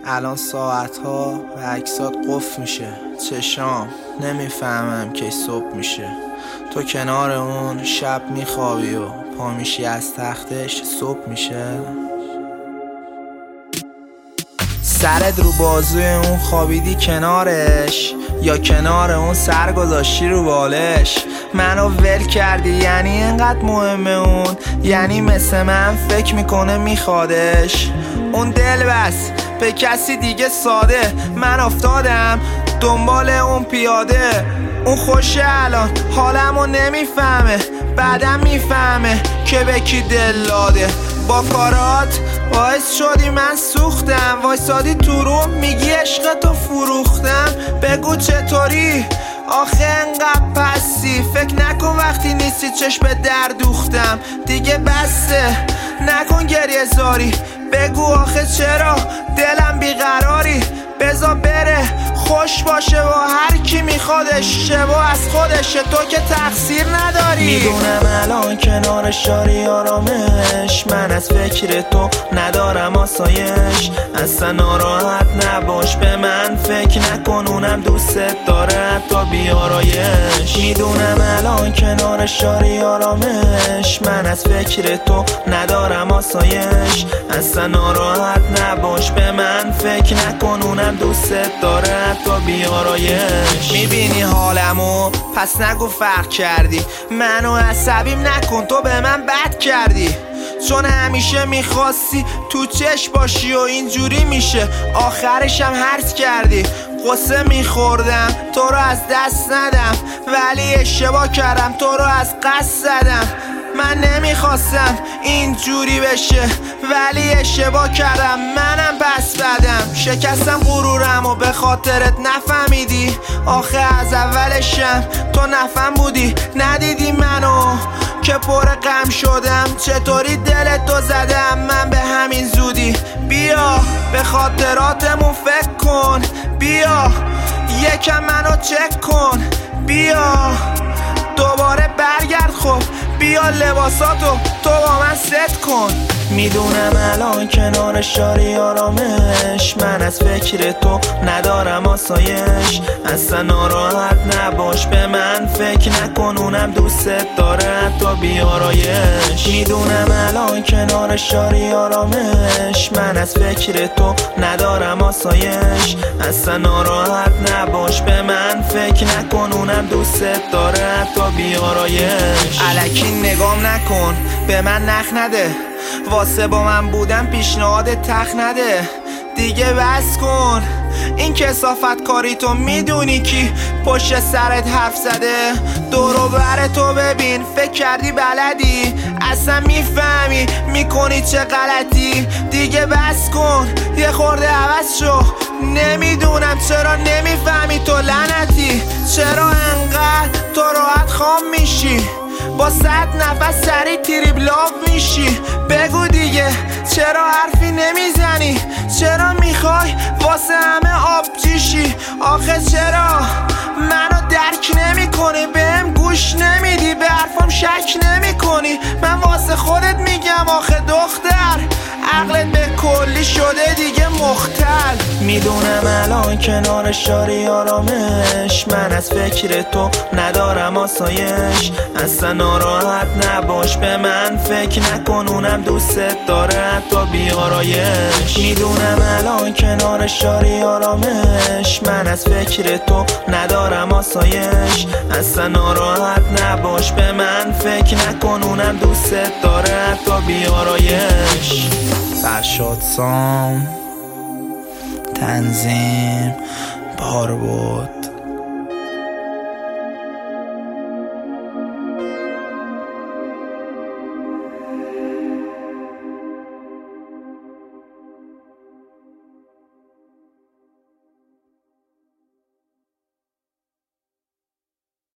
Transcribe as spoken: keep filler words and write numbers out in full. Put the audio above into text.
الان ساعت ها و عکسات قفل میشه. چشام نمیفهمم که صبح میشه. تو کنار اون شب میخوابی و پا میشی از تختش صبح میشه. سرت رو بازوی اون خوابیدی کنارش، یا کنار اون سر گذاشتی رو بالش. منو ول کردی یعنی اینقدر مهمه اون، یعنی مثل من فکر میکنه میخوادش. اون دل بس به کسی دیگه ساده، من افتادم دنبال اون پیاده. اون خوشه الان حالمو نمیفهمه، بعدم میفهمه که به کی دل داده. با کارات باعث شدی من سوختم، وایسادی تو روم میگی عشق تو فروختم. بگو چطوری آخه انقدر پسی، فکر نکن وقتی نیستی چشم در دوختم. دیگه بسته نکن گریه زاری، بگو آخه چرا دلم بیقراری. بذار بره خوش باشه و هر کی میخوادش، شبا از خودشه، تو که تقصیر نداری. میدونم الان کنار شاری آرامش، من از فکر تو ندارم آسایش. اصلا ناراحت نباش، به من فکر نکن، اونم دوست داره حتی بیارایش. میدونم الان کنار شاری آرامش، من از فکر تو ندارم آسایش. اصلا ناراحت نباش، به من فکر نکن، اونم دوست داره حتی بیارایش. میبینی حالمو پس نگو فرق کردی، منو عصبیم نکن، تو به من بد کردی. چون همیشه میخواستی تو چشم باشی و اینجوری میشه آخرشم هرس کردی. قصه میخوردم تو رو از دست ندم، ولی اشتباه کردم تو رو از قصد زدم. من نمیخواستم اینجوری بشه ولی اشتباه کردم، منم پس بدم. شکستم غرورم و به خاطرت نفهمیدی، آخه از اولشم تو نفهم بودی. ندیدی منو که پر غم شدم، چطوری دلتو زدم من به همین زودی. بیا به خاطراتمون فکر کن، بیا یکم منو چک کن، بیا دوباره برگرد. خب بیا لباساتو تو با من ست کن. میدونم الان کنار شاری آرامش، من از فکر تو ندارم آسایش. اصلا ناراحت نباش، به من فکر نکن، اونم دوست داره حتی بیارایش. میدونم الان کنار شاری آرامش، من از فکر تو ندارم آسایش. اصلا ناراحت نباش، به من فکر نکن، اونم دوست داره حتی بیارایش. الکی نگام نکن، به من نخ نده، واسه با من بودن پیشنهاد تخ نده. دیگه بس کن این کثافت کاری، تو میدونی کی پشت سرت حرف زده. دورو بر تو ببین، فکر کردی بلدی، اصلا میفهمی میکنی چه غلطی. دیگه بس کن یه خورده عوض شو، نمیدونم چرا نمیفهمی تو لعنتی. چرا انقدر تو راحت خام میشی، با صد نفس سری تریبلاف میشی. بگو دیگه چرا حرفی نمیزنی، چرا میخوای واسه همه آبجیشی. آخه چرا منو درک نمی کنی، بهم گوش نمیدی، به حرفم شک نمی کنی. من واسه خودت میگم آخه دختر، عقلت به کلی شده دیگه مختل. میدونم الان کنار شاری آرامش، من از فکر تو ندارم آسایش. اصلا ناراحت نباش، به من فکر نکن، اونم دوست داره حتی بیارایش. میدونم الان کنار شاری آرامش، من از فکر تو ندارم آسایش. اصلا ناراحت نباش، به من فکر نکن، اونم دوست داره حتی بیارایش. فرشاد سام، تنظیم بار بود.